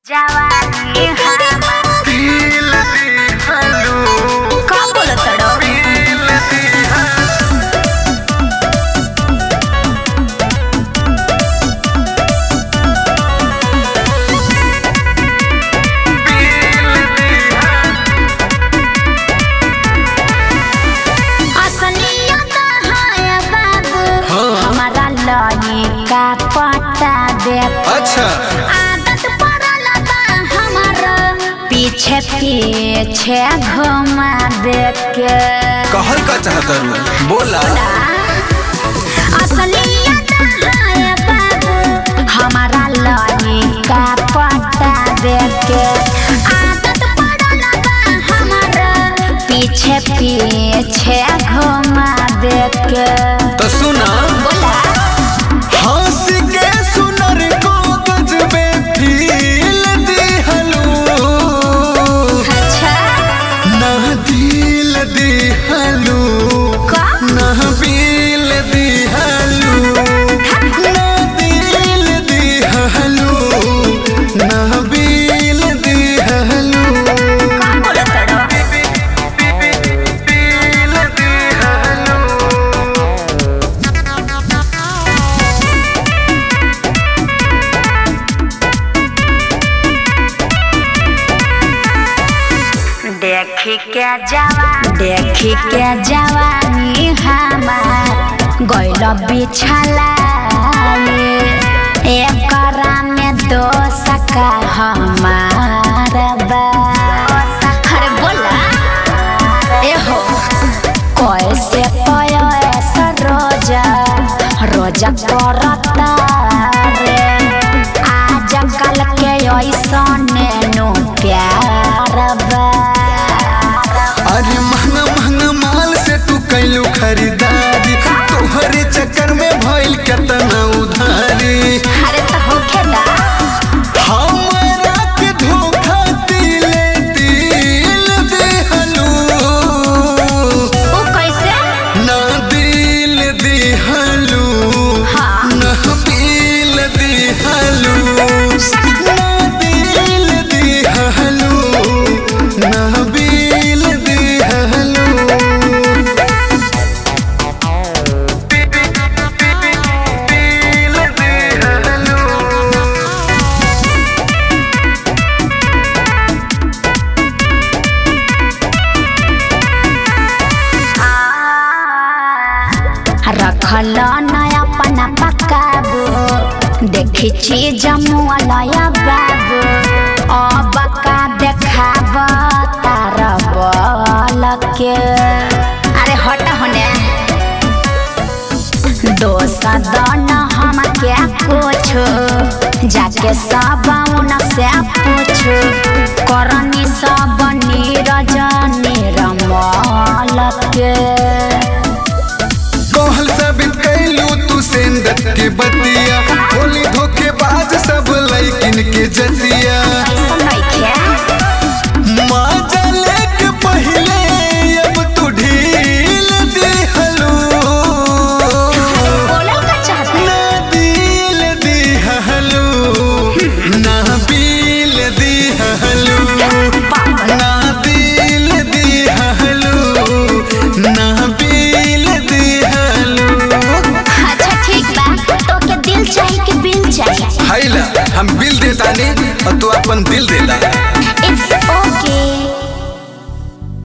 जवानी दिल दिहलू का बोलतड़ो दिल असलियत है बाबू हमारा लड़ी का पता दे। अच्छा आदत पड़ल बा हमारा पीछे पीछे घुमा दे के। कहल का चाहता रू बोला असलियत है बाबू हमारा लड़ी का पता दे के। आदत पड़ल बा हमारा पीछे पीछे घुमा दे के। तो सुना बोला हंस के सुनर को गजबे फील दिहलू अच्छा ना दिल दिहलू का ना बिल दिहलू ना दिल दिहलू ना बिल दिहलू का बोलतड़ो बिल दिहलू देखी के जवानी हमार गइल बिछलाए। एकरा में दोष का हमार बा। अरे बोला एहो कैसे कैसे रोजा रोजा करता रे। आज कल के ऐसने नो प्यार बा। अरे महंगा महंगा माल से तू कैलू खरीदारी तोहरे चक्कर में भइल केतना उधारी। अरे तो होखेला हमरा के धोखा दिले दिल दिहलू ओ कैसे ना दिल दिहलू हाँ। ना बिल दिहलू ना दिल दिहलू ना बिल दिहलू बिल दिहलू रखल नया अपना पकाबू देखी चीज मुआलया बाबू। अब का देखाब तार बल के। अरे हट होने दोस्त दन हम क्या कुछ जाके सब उन से पूछ। करनी सब नीरज निरमल के। कहल सब कैलू तू सेंदत के बतिया बोली धोखेबाज सब लइकिन के जतिया। ऐसा नइखे मजा लेके पहिले अब तू ढील दिहलू बोलल का चाहते ना दिल दिहलू ना बिल दिहलू ना दिल दिहलू ना बिल दिहलू। अच्छा ठीक बा तो के दिल चाहिए कि बिल चाहिए। हाइला हम बिल देतानी और तू अपन दिल देला।